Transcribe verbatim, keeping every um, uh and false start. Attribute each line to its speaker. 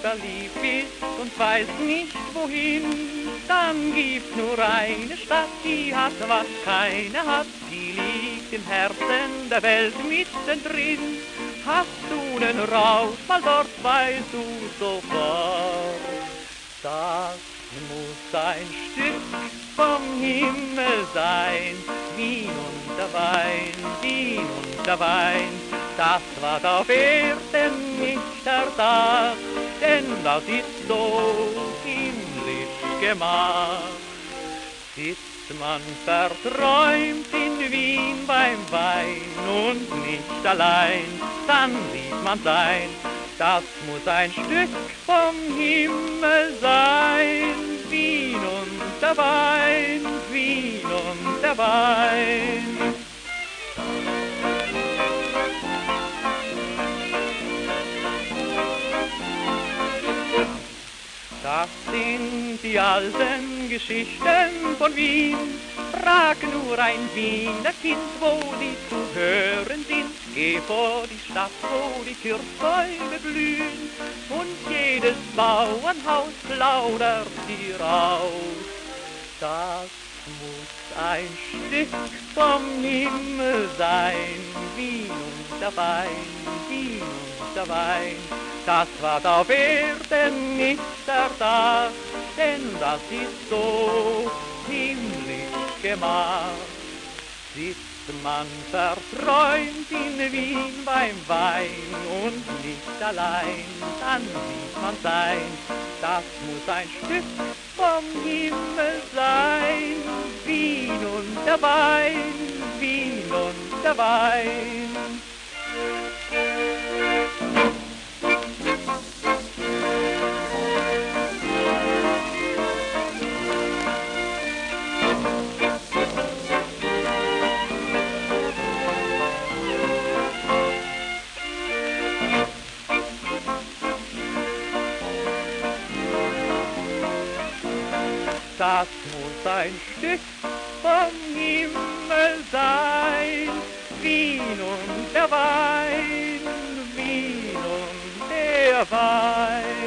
Speaker 1: verliebt bist und weißt nicht wohin, dann gibt's nur eine Stadt, die hat, was keine hat, die liegt im Herzen der Welt mittendrin. Hast du den Rausch mal dort, weißt du sofort, das muss ein Stück vom Himmel sein, Wien und der Wein, Wien und der Wein. Das war auf Erden nicht erdacht, denn das ist so himmlisch gemacht. Sitzt man verträumt in Wien beim Wein und nicht allein, dann sieht man sein, das muss ein Stück vom Himmel sein. Wien und der Wein, Wien und der Wein. Das sind die alten Geschichten von Wien. Frag nur ein Wiener Kind, wo die zu hören sind. Geh vor die Stadt, wo die Kirchbäume blühen, und jedes Bauernhaus plaudert dir aus. Das muss ein Stück vom Himmel sein, Wien und der Wein, Wien und der Wein. Das war auf Erden nicht erdacht, denn das ist so himmlisch gemacht. Sitzt man verträumt in Wien beim Wein und nicht allein, dann sieht man sein, das muss ein Stück vom Himmel sein. Wien und der Wein, Wien und der Wein. Das muss ein Stück vom Himmel sein, Wien und der Wein, Wien und der Wein.